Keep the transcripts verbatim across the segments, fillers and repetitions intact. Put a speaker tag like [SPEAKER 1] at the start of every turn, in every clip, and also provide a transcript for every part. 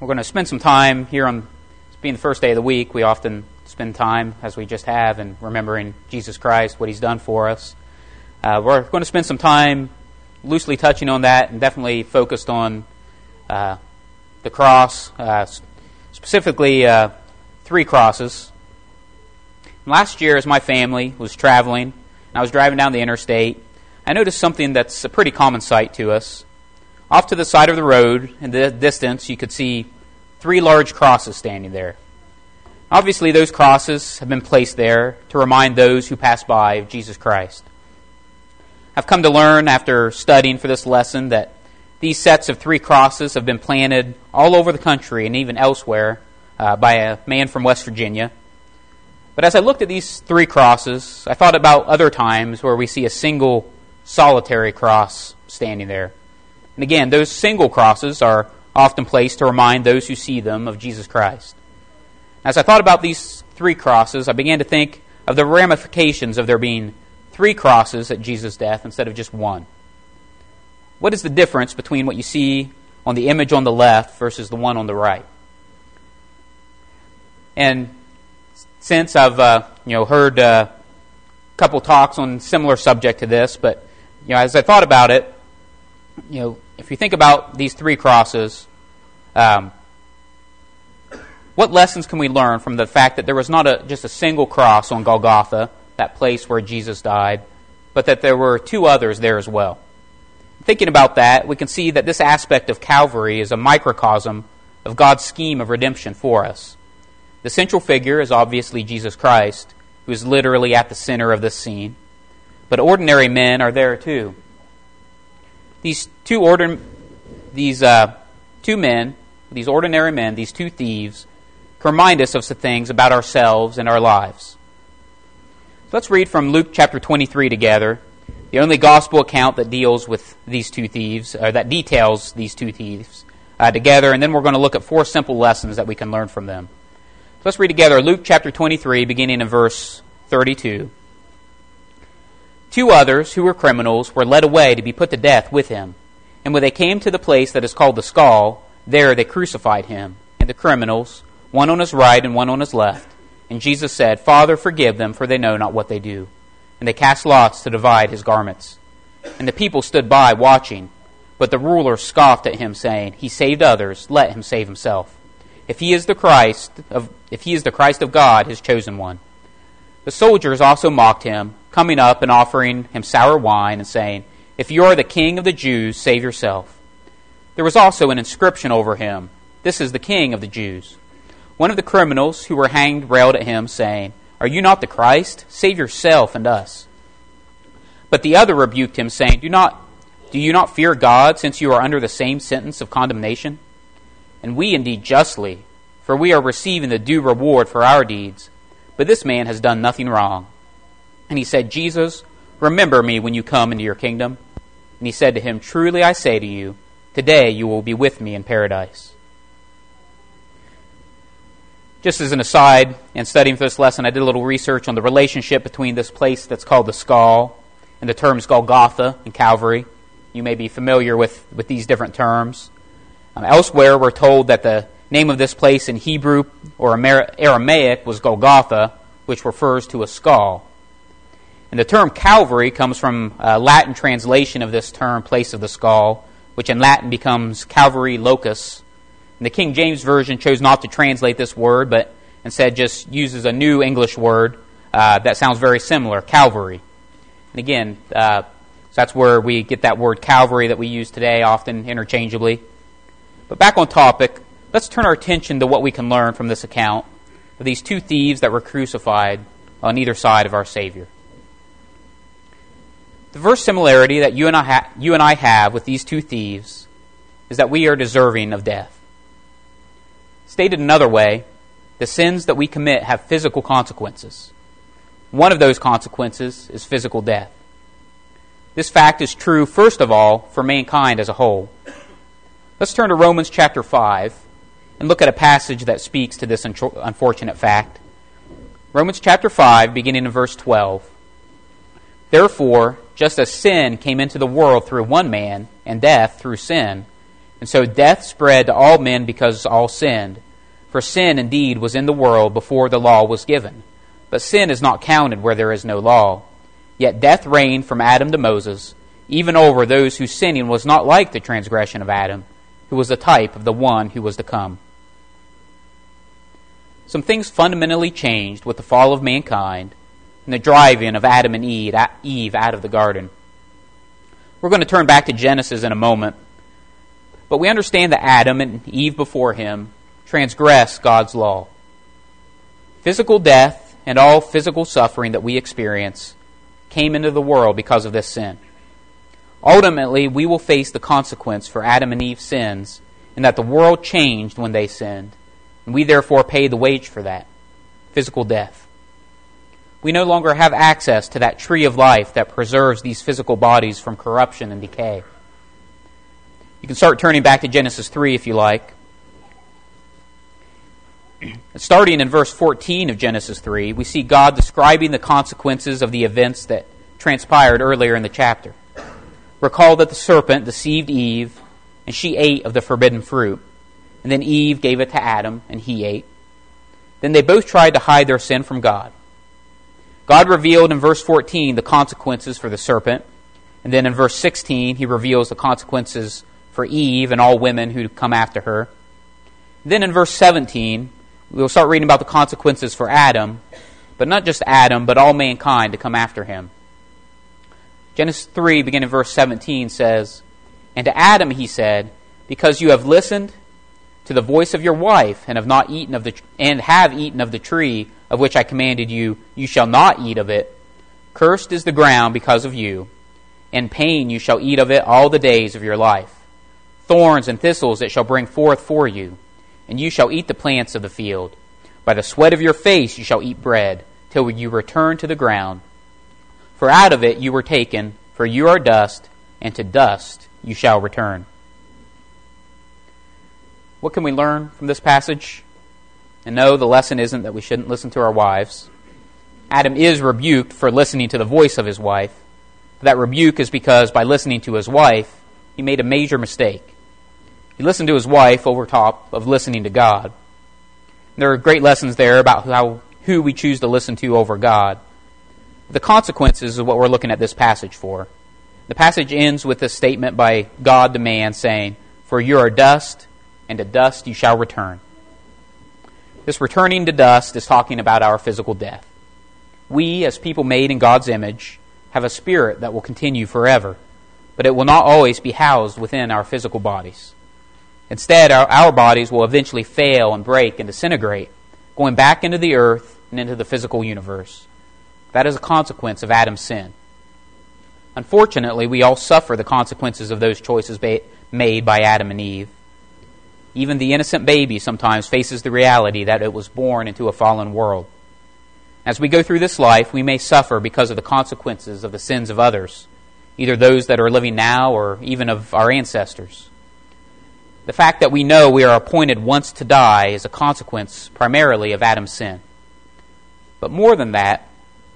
[SPEAKER 1] we're going to spend some time here on being the first day of the week. We often spend time, as we just have, in remembering Jesus Christ, what He's done for us. Uh, we're going to spend some time loosely touching on that and definitely focused on uh, the cross, uh, specifically uh, three crosses. Last year, as my family was traveling, and I was driving down the interstate, I noticed something that's a pretty common sight to us. Off to the side of the road, in the distance, you could see three large crosses standing there. Obviously, those crosses have been placed there to remind those who pass by of Jesus Christ. I've come to learn after studying for this lesson that these sets of three crosses have been planted all over the country and even elsewhere uh, by a man from West Virginia. But as I looked at these three crosses, I thought about other times where we see a single solitary cross standing there. And again, those single crosses are often placed to remind those who see them of Jesus Christ. As I thought about these three crosses, I began to think of the ramifications of there being three crosses at Jesus' death instead of just one. What is the difference between what you see on the image on the left versus the one on the right? And since I've uh, you know heard uh, a couple talks on similar subject to this, but you know as I thought about it, you know if you think about these three crosses, um, what lessons can we learn from the fact that there was not a, just a single cross on Golgotha, that place where Jesus died, but that there were two others there as well? Thinking about that, we can see that this aspect of Calvary is a microcosm of God's scheme of redemption for us. The central figure is obviously Jesus Christ, who is literally at the center of this scene. But ordinary men are there too. These two ordin- these uh, two men, these ordinary men, these two thieves, can remind us of some things about ourselves and our lives. So let's read from Luke chapter twenty-three together, the only gospel account that deals with these two thieves, or that details these two thieves uh, together, and then we're going to look at four simple lessons that we can learn from them. So let's read together Luke chapter twenty-three, beginning in verse thirty-two. Two others, who were criminals, were led away to be put to death with him. And when they came to the place that is called the Skull, there they crucified him, and the criminals, one on his right and one on his left. And Jesus said, Father, forgive them, for they know not what they do. And they cast lots to divide his garments. And the people stood by, watching. But the ruler scoffed at him, saying, He saved others, let him save himself. If he is the Christ of if he is the Christ of God, his chosen one. The soldiers also mocked him, coming up and offering him sour wine, and saying, If you are the king of the Jews, save yourself. There was also an inscription over him, This is the King of the Jews. One of the criminals who were hanged railed at him, saying, Are you not the Christ? Save yourself and us. But the other rebuked him, saying, Do not, do you not fear God, since you are under the same sentence of condemnation? And we indeed justly, for we are receiving the due reward for our deeds. But this man has done nothing wrong. And he said, Jesus, remember me when you come into your kingdom. And he said to him, Truly I say to you, today you will be with me in paradise. Just as an aside, in studying for this lesson, I did a little research on the relationship between this place that's called the Skull and the terms Golgotha and Calvary. You may be familiar with, with these different terms. Um, elsewhere, we're told that the name of this place in Hebrew or Aramaic was Golgotha, which refers to a skull. And the term Calvary comes from a Latin translation of this term, place of the skull, which in Latin becomes Calvary locus. And the King James Version chose not to translate this word, but instead just uses a new English word uh, that sounds very similar, Calvary. And again, uh, so that's where we get that word Calvary that we use today, often interchangeably. But back on topic, let's turn our attention to what we can learn from this account of these two thieves that were crucified on either side of our Savior. The first similarity that you and I, ha- you and I have with these two thieves is that we are deserving of death. Stated another way, the sins that we commit have physical consequences. One of those consequences is physical death. This fact is true, first of all, for mankind as a whole. Let's turn to Romans chapter five and look at a passage that speaks to this unfortunate fact. Romans chapter five, beginning in verse twelve. Therefore, just as sin came into the world through one man, and death through sin, And so death spread to all men because all sinned. For sin indeed was in the world before the law was given. But sin is not counted where there is no law. Yet death reigned from Adam to Moses, even over those whose sinning was not like the transgression of Adam, who was a type of the one who was to come. Some things fundamentally changed with the fall of mankind and the driving of Adam and Eve out of the garden. We're going to turn back to Genesis in a moment, but we understand that Adam and Eve before him transgressed God's law. Physical death and all physical suffering that we experience came into the world because of this sin. Ultimately, we will face the consequence for Adam and Eve's sins, in that the world changed when they sinned, and we therefore pay the wage for that, physical death. We no longer have access to that tree of life that preserves these physical bodies from corruption and decay. You can start turning back to Genesis three if you like. Starting in verse fourteen of Genesis three, we see God describing the consequences of the events that transpired earlier in the chapter. Recall that the serpent deceived Eve, and she ate of the forbidden fruit. And then Eve gave it to Adam, and he ate. Then they both tried to hide their sin from God. God revealed in verse fourteen the consequences for the serpent. And then in verse sixteen, he reveals the consequences for Eve and all women who come after her. Then in verse seventeen, we'll start reading about the consequences for Adam, but not just Adam, but all mankind to come after him. Genesis three, beginning in verse seventeen, says, "And to Adam he said, because you have listened to the voice of your wife, and have not eaten of the and have eaten of the tree of which I commanded you, you shall not eat of it. Cursed is the ground because of you. In pain you shall eat of it all the days of your life. Thorns and thistles it shall bring forth for you, and you shall eat the plants of the field. By the sweat of your face you shall eat bread, till you return to the ground. For out of it you were taken, for you are dust, and to dust you shall return." What can we learn from this passage? And no, the lesson isn't that we shouldn't listen to our wives. Adam is rebuked for listening to the voice of his wife. That rebuke is because by listening to his wife, he made a major mistake. He listened to his wife over top of listening to God. There are great lessons there about how who we choose to listen to over God. The consequences is what we're looking at this passage for. The passage ends with a statement by God to man saying, "For you are dust, and to dust you shall return." This returning to dust is talking about our physical death. We, as people made in God's image, have a spirit that will continue forever, but it will not always be housed within our physical bodies. Instead, our, our bodies will eventually fail and break and disintegrate, going back into the earth and into the physical universe. That is a consequence of Adam's sin. Unfortunately, we all suffer the consequences of those choices ba- made by Adam and Eve. Even the innocent baby sometimes faces the reality that it was born into a fallen world. As we go through this life, we may suffer because of the consequences of the sins of others, either those that are living now or even of our ancestors. The fact that we know we are appointed once to die is a consequence primarily of Adam's sin. But more than that,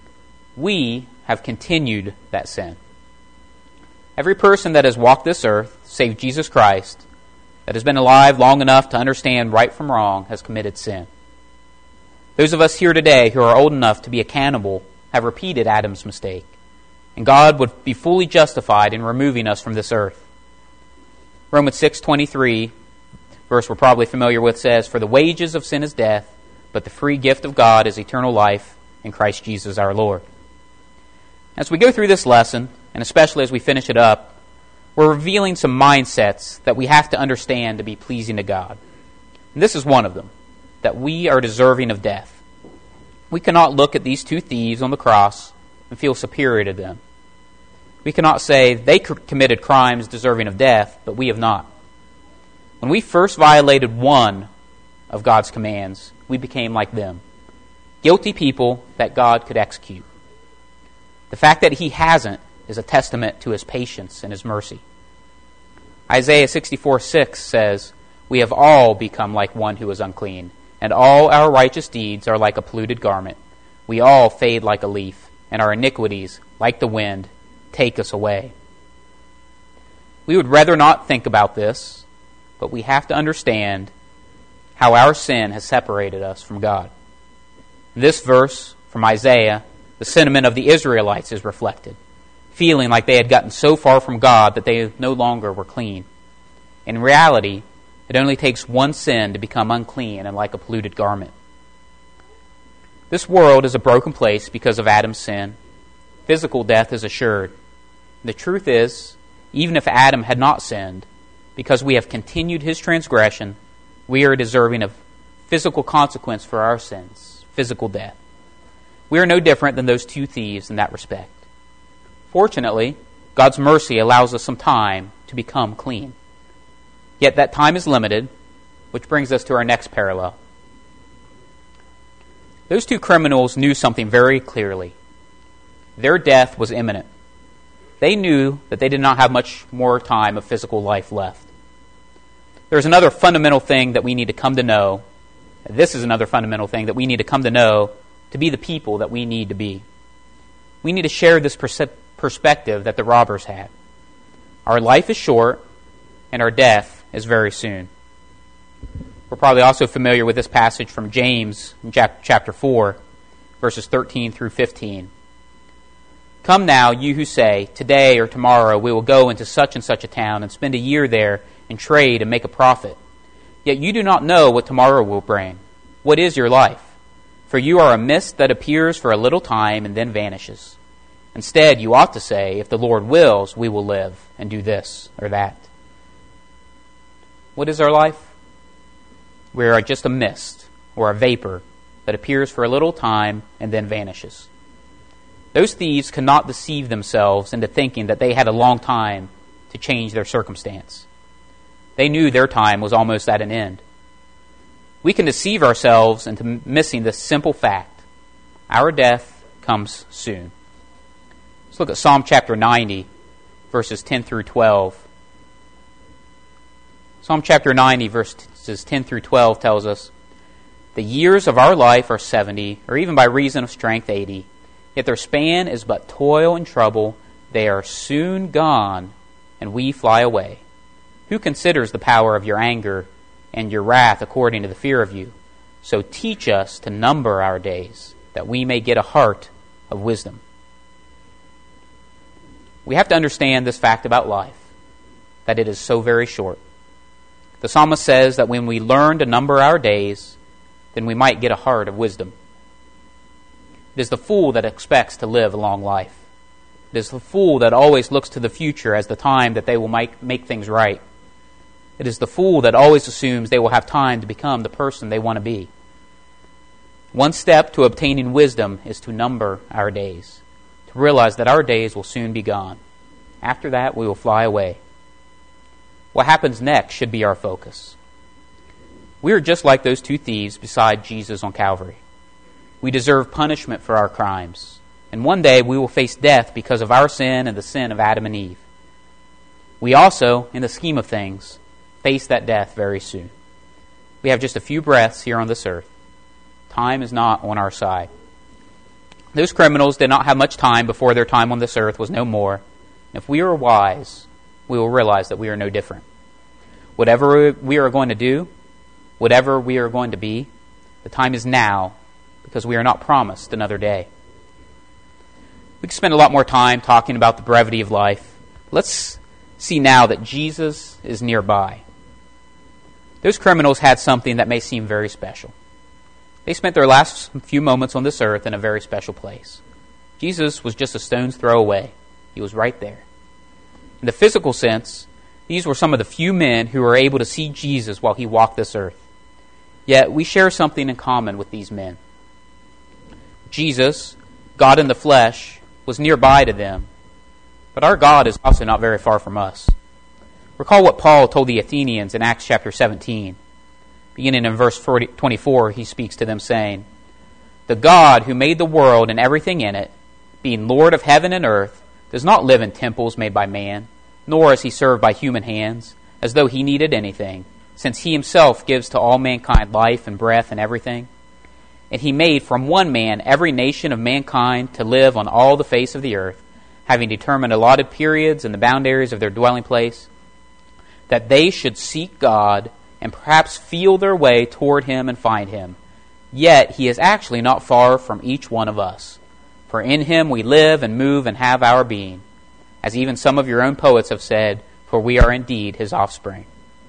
[SPEAKER 1] we have continued that sin. Every person that has walked this earth, save Jesus Christ, that has been alive long enough to understand right from wrong, has committed sin. Those of us here today who are old enough to be accountable have repeated Adam's mistake, and God would be fully justified in removing us from this earth. Romans six twenty-three, verse we're probably familiar with, says, "For the wages of sin is death, but the free gift of God is eternal life in Christ Jesus our Lord." As we go through this lesson, and especially as we finish it up, we're revealing some mindsets that we have to understand to be pleasing to God. And this is one of them, that we are deserving of death. We cannot look at these two thieves on the cross and feel superior to them. We cannot say they committed crimes deserving of death, but we have not. When we first violated one of God's commands, we became like them, guilty people that God could execute. The fact that He hasn't is a testament to His patience and His mercy. Isaiah sixty-four six says, "We have all become like one who is unclean, and all our righteous deeds are like a polluted garment. We all fade like a leaf, and our iniquities, like the wind, take us away." We would rather not think about this, but we have to understand how our sin has separated us from God. In this verse from Isaiah, the sentiment of the Israelites is reflected, feeling like they had gotten so far from God that they no longer were clean. In reality, it only takes one sin to become unclean and like a polluted garment. This world is a broken place because of Adam's sin. Physical death is assured. The truth is, even if Adam had not sinned, because we have continued his transgression, we are deserving of physical consequence for our sins, physical death. We are no different than those two thieves in that respect. Fortunately, God's mercy allows us some time to become clean. Yet that time is limited, which brings us to our next parallel. Those two criminals knew something very clearly. Their death was imminent. They knew that they did not have much more time of physical life left. There's another fundamental thing that we need to come to know. This is another fundamental thing that we need to come to know to be the people that we need to be. We need to share this perse- perspective that the robbers had. Our life is short, and our death is very soon. We're probably also familiar with this passage from James in chapter four, verses thirteen through fifteen. Come now, you who say, today or tomorrow we will go into such and such a town and spend a year there and trade and make a profit. Yet you do not know what tomorrow will bring. What is your life? For you are a mist that appears for a little time and then vanishes. Instead, you ought to say, if the Lord wills, we will live and do this or that. What is our life? We are just a mist or a vapor that appears for a little time and then vanishes. Those thieves cannot deceive themselves into thinking that they had a long time to change their circumstance. They knew their time was almost at an end. We can deceive ourselves into missing this simple fact. Our death comes soon. Let's look at Psalm chapter ninety, verses ten through twelve. Psalm chapter ninety, verses ten through twelve tells us, the years of our life are seventy, or even by reason of strength eighty. Yet their span is but toil and trouble. They are soon gone, and we fly away. Who considers the power of your anger and your wrath according to the fear of you? So teach us to number our days, that we may get a heart of wisdom. We have to understand this fact about life, that it is so very short. The psalmist says that when we learn to number our days, then we might get a heart of wisdom. It is the fool that expects to live a long life. It is the fool that always looks to the future as the time that they will make, make things right. It is the fool that always assumes they will have time to become the person they want to be. One step to obtaining wisdom is to number our days, to realize that our days will soon be gone. After that, we will fly away. What happens next should be our focus. We are just like those two thieves beside Jesus on Calvary. We deserve punishment for our crimes, and one day we will face death because of our sin and the sin of Adam and Eve. We also, in the scheme of things, face that death very soon. We have just a few breaths here on this earth. Time is not on our side. Those criminals did not have much time before their time on this earth was no more. If we are wise, we will realize that we are no different. Whatever we are going to do, whatever we are going to be, the time is now, because we are not promised another day. We could spend a lot more time talking about the brevity of life. Let's see now that Jesus is nearby. Those criminals had something that may seem very special. They spent their last few moments on this earth in a very special place. Jesus was just a stone's throw away. He was right there. In the physical sense, these were some of the few men who were able to see Jesus while he walked this earth. Yet we share something in common with these men. Jesus, God in the flesh, was nearby to them, but our God is also not very far from us. Recall what Paul told the Athenians in Acts chapter seventeen. Beginning in verse twenty-four, he speaks to them saying, the God who made the world and everything in it, being Lord of heaven and earth, does not live in temples made by man, nor is he served by human hands, as though he needed anything, since he himself gives to all mankind life and breath and everything. And he made from one man every nation of mankind to live on all the face of the earth, having determined allotted periods and the boundaries of their dwelling place. that they should seek God and perhaps feel their way toward him and find him. Yet he is actually not far from each one of us. For in him we live and move and have our being. As even some of your own poets have said, for we are indeed his offspring.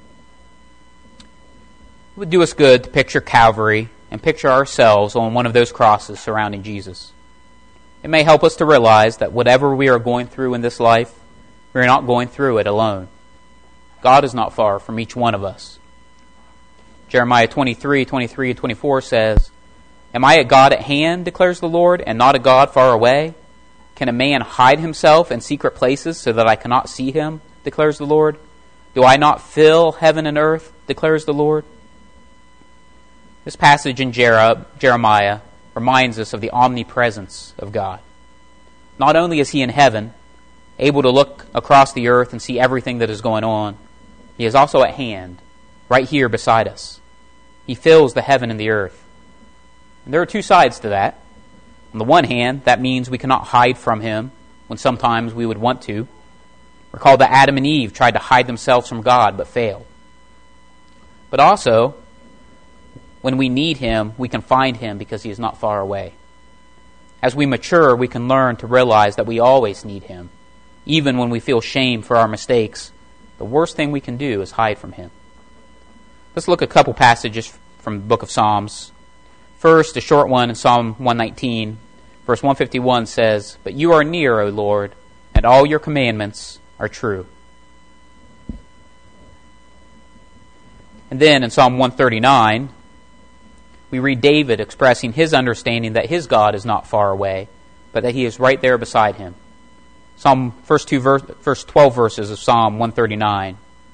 [SPEAKER 1] It would do us good to picture Calvary and picture ourselves on one of those crosses surrounding Jesus. It may help us to realize that whatever we are going through in this life, we are not going through it alone. God is not far from each one of us. Jeremiah twenty-three, twenty-three, and twenty-four says, Am I a God at hand, declares the Lord, and not a God far away? Can a man hide himself in secret places so that I cannot see him, declares the Lord? Do I not fill heaven and earth, declares the Lord? This passage in Jer- Jeremiah reminds us of the omnipresence of God. Not only is he in heaven, able to look across the earth and see everything that is going on, he is also at hand, right here beside us. He fills the heaven and the earth. And there are two sides to that. On the one hand, that means we cannot hide from him when sometimes we would want to. Recall that Adam and Eve tried to hide themselves from God but failed. But also, when we need him, we can find him because he is not far away. As we mature, we can learn to realize that we always need him. Even when we feel shame for our mistakes, the worst thing we can do is hide from him. Let's look at a couple passages from the book of Psalms. First, a short one in Psalm one nineteen, verse one fifty-one says, But you are near, O Lord, and all your commandments are true. And then in Psalm one thirty-nine, we read David expressing his understanding that his God is not far away, but that he is right there beside him. Psalm first two verse, first twelve verses of Psalm one thirty-nine.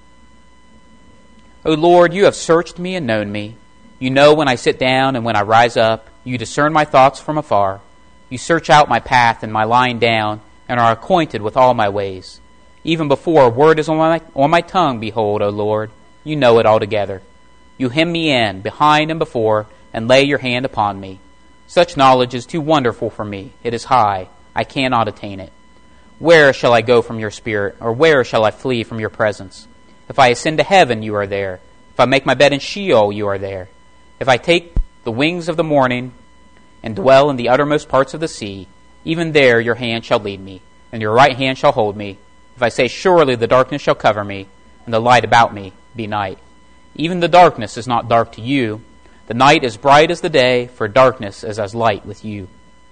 [SPEAKER 1] O Lord, you have searched me and known me. You know when I sit down and when I rise up. You discern my thoughts from afar. You search out my path and my lying down, and are acquainted with all my ways. Even before a word is on my, on my tongue, behold, O Lord, you know it altogether. You hem me in, behind and before, and lay your hand upon me. Such knowledge is too wonderful for me. It is high. I cannot attain it. Where shall I go from your spirit, or where shall I flee from your presence? If I ascend to heaven, you are there. If I make my bed in Sheol, you are there. If I take the wings of the morning and dwell in the uttermost parts of the sea, even there your hand shall lead me, and your right hand shall hold me. If I say, Surely the darkness shall cover me, and the light about me be night. Even the darkness is not dark to you. The night is bright as the day, for darkness is as light with you.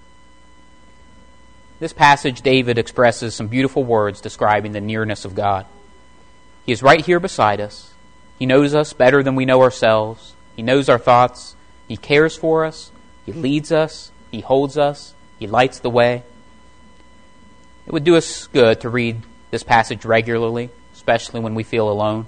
[SPEAKER 1] This passage, David expresses some beautiful words describing the nearness of God. He is right here beside us. He knows us better than we know ourselves. He knows our thoughts. He cares for us. He leads us. He holds us. He lights the way. It would do us good to read this passage regularly, especially when we feel alone.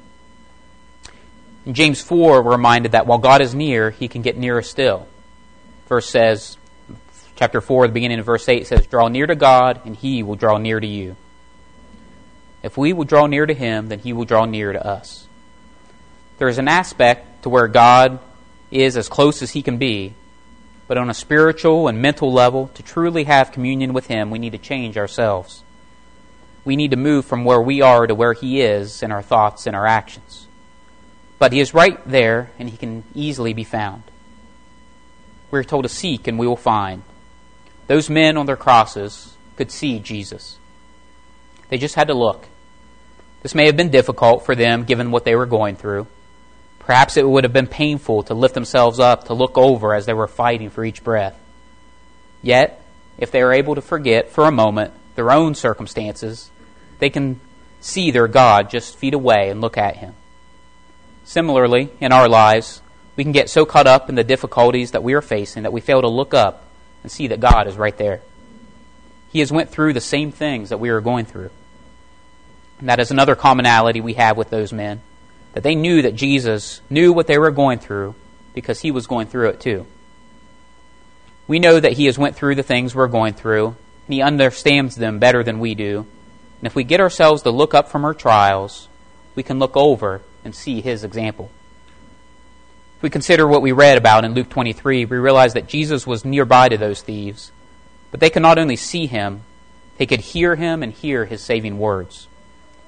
[SPEAKER 1] In James four, we're reminded that while God is near, he can get nearer still. Verse says, chapter four, the beginning of verse eight says, Draw near to God, and he will draw near to you. If we will draw near to him, then he will draw near to us. There is an aspect to where God is as close as he can be, but on a spiritual and mental level, to truly have communion with him, we need to change ourselves. We need to move from where we are to where he is in our thoughts and our actions. But he is right there, and he can easily be found. We're told to seek, and we will find. Those men on their crosses could see Jesus. They just had to look. This may have been difficult for them, given what they were going through. Perhaps it would have been painful to lift themselves up, to look over as they were fighting for each breath. Yet, if they are able to forget for a moment their own circumstances, they can see their God just feet away and look at him. Similarly, in our lives, we can get so caught up in the difficulties that we are facing that we fail to look up and see that God is right there. He has went through the same things that we are going through. And that is another commonality we have with those men, that they knew that Jesus knew what they were going through because he was going through it too. We know that he has went through the things we're going through, and he understands them better than we do. And if we get ourselves to look up from our trials, we can look over and see his example. If we consider what we read about in Luke twenty-three, we realize that Jesus was nearby to those thieves, but they could not only see him, they could hear him and hear his saving words. He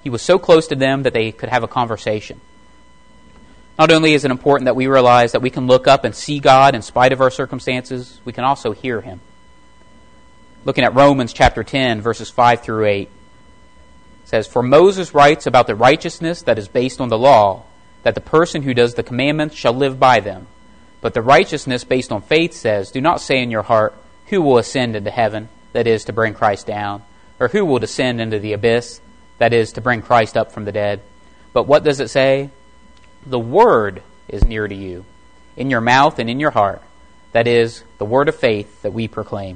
[SPEAKER 1] he was so close to them that they could have a conversation. Not only is it important that we realize that we can look up and see God in spite of our circumstances, we can also hear him. Looking at Romans chapter ten, verses five through eight, it says, "For Moses writes about the righteousness that is based on the law, that the person who does the commandments shall live by them. But the righteousness based on faith says, do not say in your heart, who will ascend into heaven, that is, to bring Christ down, or who will descend into the abyss, that is, to bring Christ up from the dead. But what does it say? The word is near to you, in your mouth and in your heart, that is, the word of faith that we proclaim."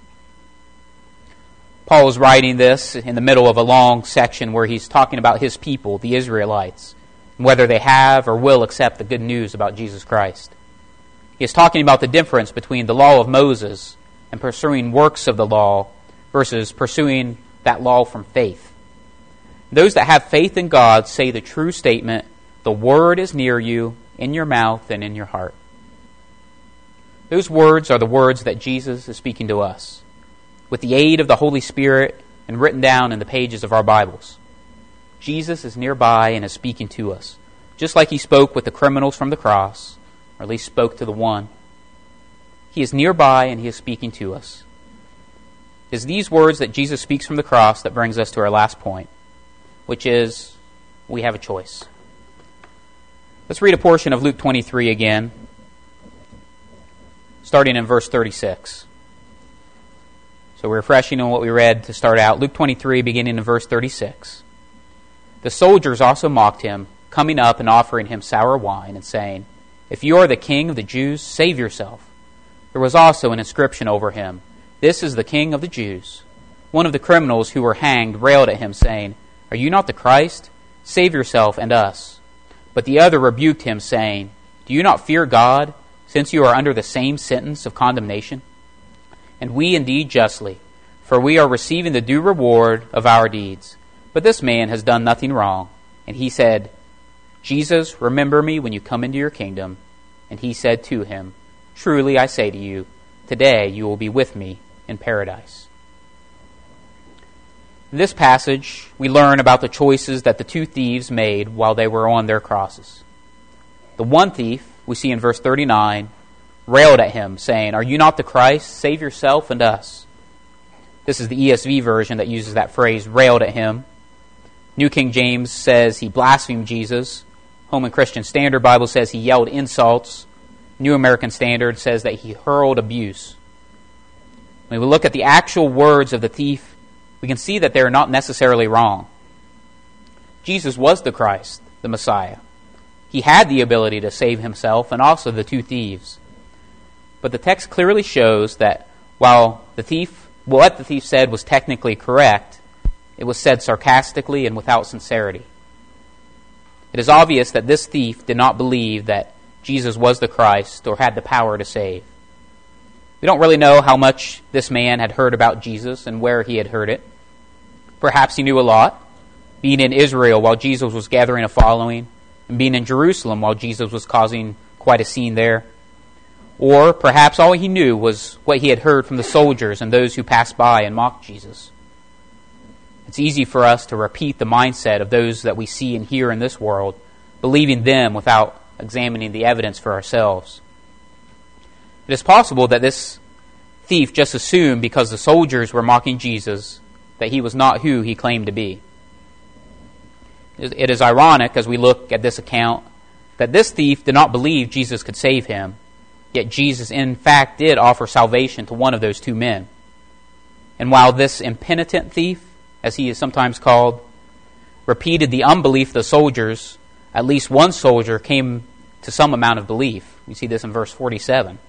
[SPEAKER 1] Paul is writing this in the middle of a long section where he's talking about his people, the Israelites, and whether they have or will accept the good news about Jesus Christ. He is talking about the difference between the law of Moses and pursuing works of the law versus pursuing that law from faith. Those that have faith in God say the true statement, the word is near you, in your mouth and in your heart. Those words are the words that Jesus is speaking to us, with the aid of the Holy Spirit and written down in the pages of our Bibles. Jesus is nearby and is speaking to us, just like he spoke with the criminals from the cross, or at least spoke to the one. He is nearby and he is speaking to us. It is these words that Jesus speaks from the cross that brings us to our last point, which is we have a choice. Let's read a portion of Luke twenty-three again, starting in verse thirty-six. So we're refreshing on what we read to start out. Luke twenty-three, beginning in verse thirty-six. "The soldiers also mocked him, coming up and offering him sour wine, and saying, 'If you are the king of the Jews, save yourself.' There was also an inscription over him, 'This is the King of the Jews.' One of the criminals who were hanged railed at him, saying, 'Are you not the Christ? Save yourself and us.' But the other rebuked him, saying, 'Do you not fear God, since you are under the same sentence of condemnation? And we indeed justly, for we are receiving the due reward of our deeds. But this man has done nothing wrong.' And he said, 'Jesus, remember me when you come into your kingdom.' And he said to him, 'Truly I say to you, today you will be with me in paradise.'" In this passage, we learn about the choices that the two thieves made while they were on their crosses. The one thief, we see in verse thirty-nine, railed at him, saying, "Are you not the Christ? Save yourself and us." This is the E S V version that uses that phrase, railed at him. New King James says he blasphemed Jesus. Holman Christian Standard Bible says he yelled insults. New American Standard says that he hurled abuse. When we look at the actual words of the thief, we can see that they are not necessarily wrong. Jesus was the Christ, the Messiah. He had the ability to save himself and also the two thieves. But the text clearly shows that while the thief, what the thief said was technically correct, it was said sarcastically and without sincerity. It is obvious that this thief did not believe that Jesus was the Christ or had the power to save. We don't really know how much this man had heard about Jesus and where he had heard it. Perhaps he knew a lot, being in Israel while Jesus was gathering a following, and being in Jerusalem while Jesus was causing quite a scene there. Or perhaps all he knew was what he had heard from the soldiers and those who passed by and mocked Jesus. It's easy for us to repeat the mindset of those that we see and hear in this world, believing them without examining the evidence for ourselves. It is possible that this thief just assumed because the soldiers were mocking Jesus that he was not who he claimed to be. It is ironic as we look at this account that this thief did not believe Jesus could save him, yet Jesus in fact did offer salvation to one of those two men. And while this impenitent thief, as he is sometimes called, repeated the unbelief of the soldiers, at least one soldier came to some amount of belief. We see this in verse forty-seven.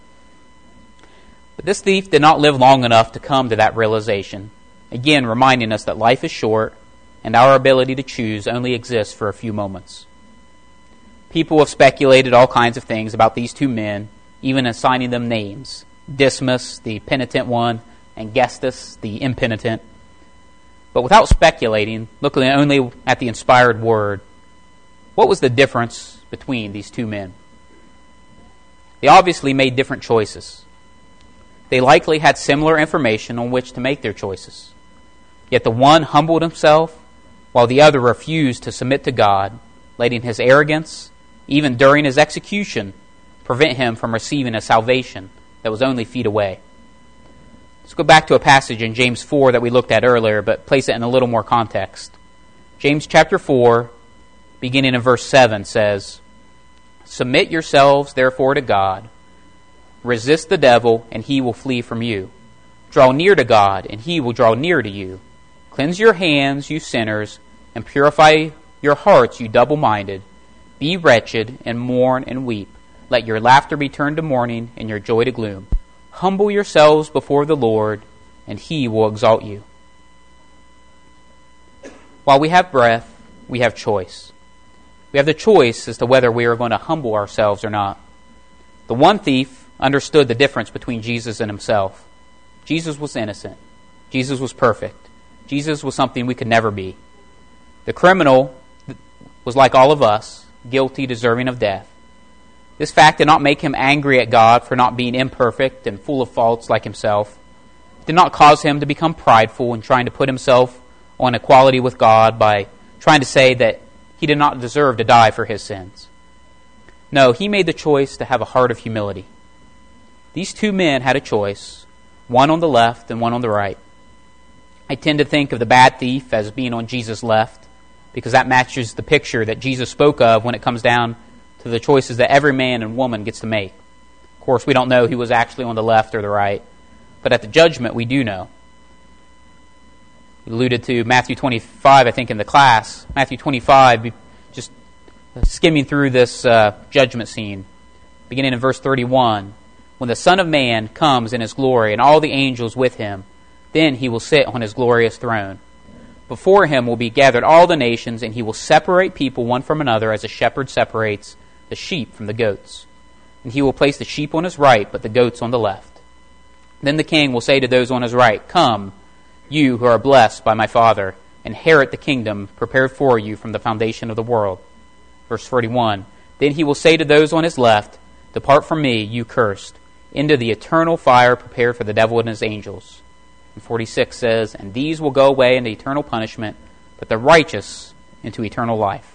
[SPEAKER 1] But this thief did not live long enough to come to that realization, again reminding us that life is short and our ability to choose only exists for a few moments. People have speculated all kinds of things about these two men, even assigning them names. Dismas, the penitent one, and Gestas, the impenitent. But without speculating, looking only at the inspired word, what was the difference between these two men? They obviously made different choices. They likely had similar information on which to make their choices. Yet the one humbled himself, while the other refused to submit to God, letting his arrogance, even during his execution, prevent him from receiving a salvation that was only feet away. Let's go back to a passage in James four that we looked at earlier, but place it in a little more context. James chapter four, beginning in verse seven, says, "Submit yourselves therefore to God. Resist the devil, and he will flee from you. Draw near to God, and he will draw near to you. Cleanse your hands, you sinners, and purify your hearts, you double-minded. Be wretched, and mourn and weep. Let your laughter be turned to mourning, and your joy to gloom. Humble yourselves before the Lord, and he will exalt you." While we have breath, we have choice. We have the choice as to whether we are going to humble ourselves or not. The one thief understood the difference between Jesus and himself. Jesus was innocent. Jesus was perfect. Jesus was something we could never be. The criminal was like all of us, guilty, deserving of death. This fact did not make him angry at God for not being imperfect and full of faults like himself. It did not cause him to become prideful and trying to put himself on equality with God by trying to say that he did not deserve to die for his sins. No, he made the choice to have a heart of humility. These two men had a choice, one on the left and one on the right. I tend to think of the bad thief as being on Jesus' left because that matches the picture that Jesus spoke of when it comes down to the choices that every man and woman gets to make. Of course, we don't know who was actually on the left or the right, but at the judgment we do know. We alluded to Matthew twenty-five, I think, in the class. Matthew twenty-five, just skimming through this uh, judgment scene, beginning in verse thirty-one. "When the Son of Man comes in his glory and all the angels with him, then he will sit on his glorious throne. Before him will be gathered all the nations, and he will separate people one from another as a shepherd separates the sheep from the goats. And he will place the sheep on his right, but the goats on the left. Then the king will say to those on his right, 'Come, you who are blessed by my Father, inherit the kingdom prepared for you from the foundation of the world.'" Verse forty-one, "Then he will say to those on his left, 'Depart from me, you cursed, into the eternal fire prepared for the devil and his angels.'" And forty-six says, "And these will go away into eternal punishment, but the righteous into eternal life."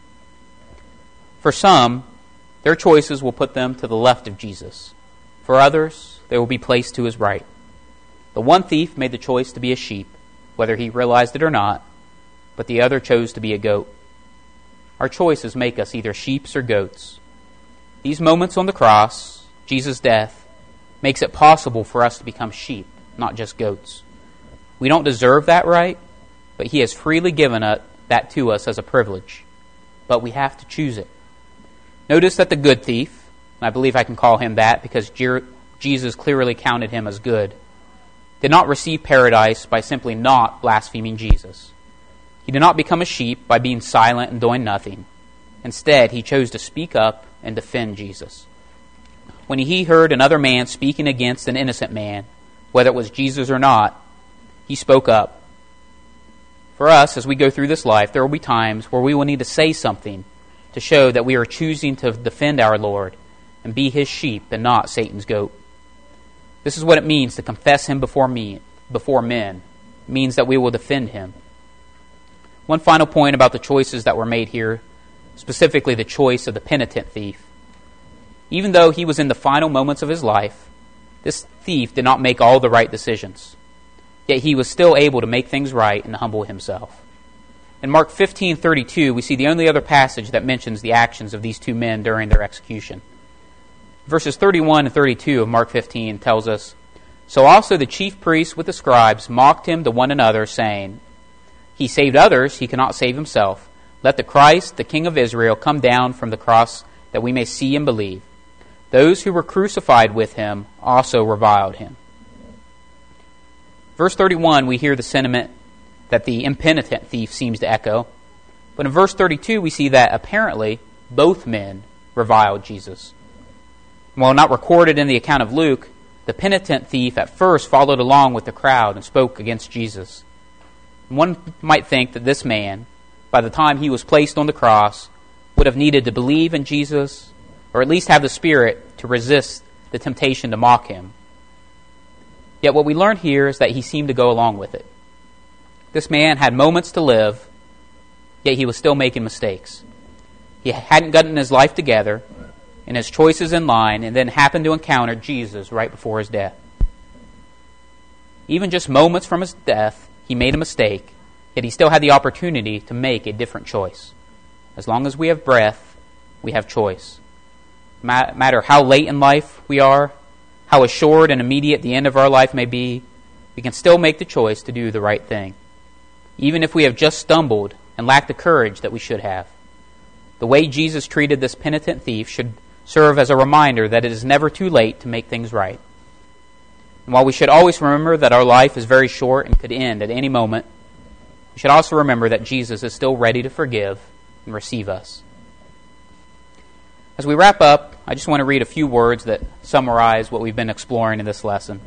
[SPEAKER 1] For some, their choices will put them to the left of Jesus. For others, they will be placed to his right. The one thief made the choice to be a sheep, whether he realized it or not, but the other chose to be a goat. Our choices make us either sheep or goats. These moments on the cross, Jesus' death, makes it possible for us to become sheep, not just goats. We don't deserve that right, but he has freely given it, that to us as a privilege. But we have to choose it. Notice that the good thief, and I believe I can call him that because Jesus clearly counted him as good, did not receive paradise by simply not blaspheming Jesus. He did not become a sheep by being silent and doing nothing. Instead, he chose to speak up and defend Jesus. When he heard another man speaking against an innocent man, whether it was Jesus or not, he spoke up. For us, as we go through this life, there will be times where we will need to say something to show that we are choosing to defend our Lord and be his sheep and not Satan's goat. This is what it means to confess him before me, before men. It means that we will defend him. One final point about the choices that were made here, specifically the choice of the penitent thief. Even though he was in the final moments of his life, this thief did not make all the right decisions. Yet he was still able to make things right and humble himself. In Mark fifteen thirty-two, we see the only other passage that mentions the actions of these two men during their execution. Verses thirty-one and thirty-two of Mark fifteen tells us, "So also the chief priests with the scribes mocked him to one another, saying, 'He saved others, he cannot save himself. Let the Christ, the King of Israel, come down from the cross that we may see and believe.' Those who were crucified with him also reviled him." Verse thirty-one, we hear the sentiment that the impenitent thief seems to echo. But in verse thirty-two, we see that apparently both men reviled Jesus. While not recorded in the account of Luke, the penitent thief at first followed along with the crowd and spoke against Jesus. One might think that this man, by the time he was placed on the cross, would have needed to believe in Jesus, or at least have the spirit to resist the temptation to mock him. Yet what we learn here is that he seemed to go along with it. This man had moments to live, yet he was still making mistakes. He hadn't gotten his life together and his choices in line, and then happened to encounter Jesus right before his death. Even just moments from his death, he made a mistake, yet he still had the opportunity to make a different choice. As long as we have breath, we have choice. No matter how late in life we are, how assured and immediate the end of our life may be, we can still make the choice to do the right thing, even if we have just stumbled and lack the courage that we should have. The way Jesus treated this penitent thief should serve as a reminder that it is never too late to make things right. And while we should always remember that our life is very short and could end at any moment, we should also remember that Jesus is still ready to forgive and receive us. As we wrap up, I just want to read a few words that summarize what we've been exploring in this lesson.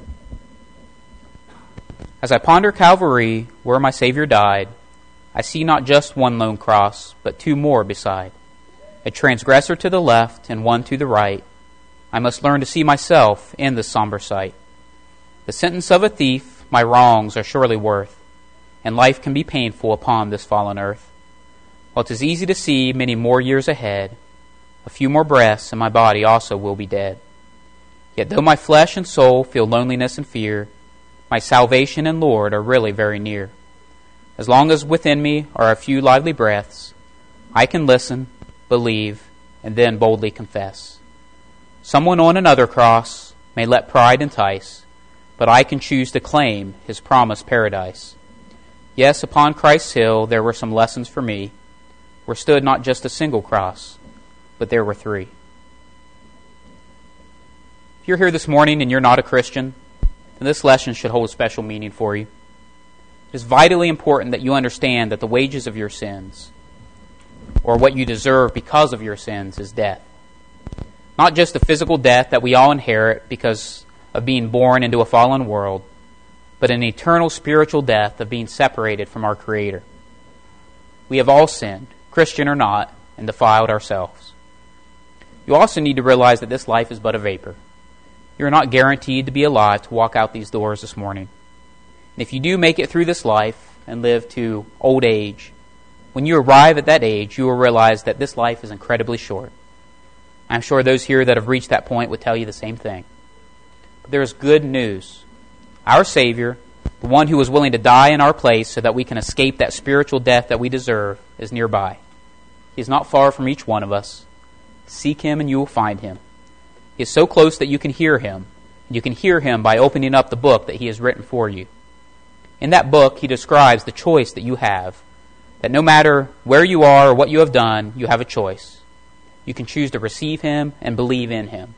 [SPEAKER 1] As I ponder Calvary, where my Savior died, I see not just one lone cross, but two more beside. A transgressor to the left and one to the right. I must learn to see myself in this somber sight. The sentence of a thief my wrongs are surely worth, and life can be painful upon this fallen earth. While 'tis easy to see many more years ahead, a few more breaths and my body also will be dead. Yet though my flesh and soul feel loneliness and fear, my salvation and Lord are really very near. As long as within me are a few lively breaths, I can listen, believe, and then boldly confess. Someone on another cross may let pride entice, but I can choose to claim his promised paradise. Yes, upon Christ's hill there were some lessons for me, where stood not just a single cross, but there were three. If you're here this morning and you're not a Christian, then this lesson should hold a special meaning for you. It is vitally important that you understand that the wages of your sins, or what you deserve because of your sins, is death. Not just the physical death that we all inherit because of being born into a fallen world, but an eternal spiritual death of being separated from our Creator. We have all sinned, Christian or not, and defiled ourselves. You also need to realize that this life is but a vapor. You are not guaranteed to be alive to walk out these doors this morning. And if you do make it through this life and live to old age, when you arrive at that age, you will realize that this life is incredibly short. I'm sure those here that have reached that point would tell you the same thing. But there is good news. Our Savior, the one who was willing to die in our place so that we can escape that spiritual death that we deserve, is nearby. He is not far from each one of us. Seek Him and you will find Him. He is so close that you can hear Him. And you can hear Him by opening up the book that He has written for you. In that book, He describes the choice that you have. That no matter where you are or what you have done, you have a choice. You can choose to receive Him and believe in Him.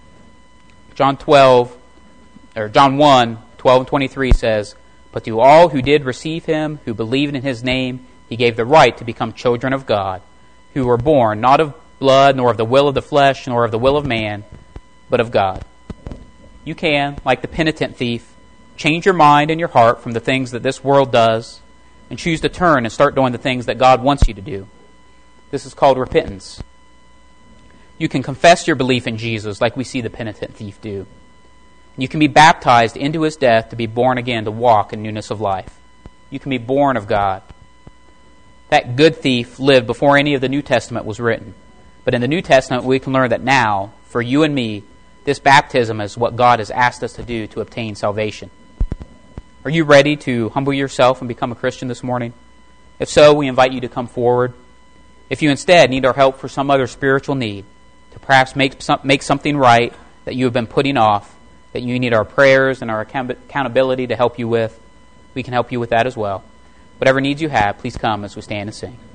[SPEAKER 1] John twelve, or John one, twelve and twenty-three says, "But to all who did receive Him, who believed in His name, He gave the right to become children of God, who were born not of blood, nor of the will of the flesh, nor of the will of man, but of God." You can, like the penitent thief, change your mind and your heart from the things that this world does, and choose to turn and start doing the things that God wants you to do. This is called repentance. You can confess your belief in Jesus like we see the penitent thief do. And you can be baptized into His death to be born again to walk in newness of life. You can be born of God. That good thief lived before any of the New Testament was written. But in the New Testament we can learn that now, for you and me, this baptism is what God has asked us to do to obtain salvation. Are you ready to humble yourself and become a Christian this morning? If so, we invite you to come forward. If you instead need our help for some other spiritual need, to perhaps make some, make something right that you have been putting off, that you need our prayers and our account- accountability to help you with, we can help you with that as well. Whatever needs you have, please come as we stand and sing.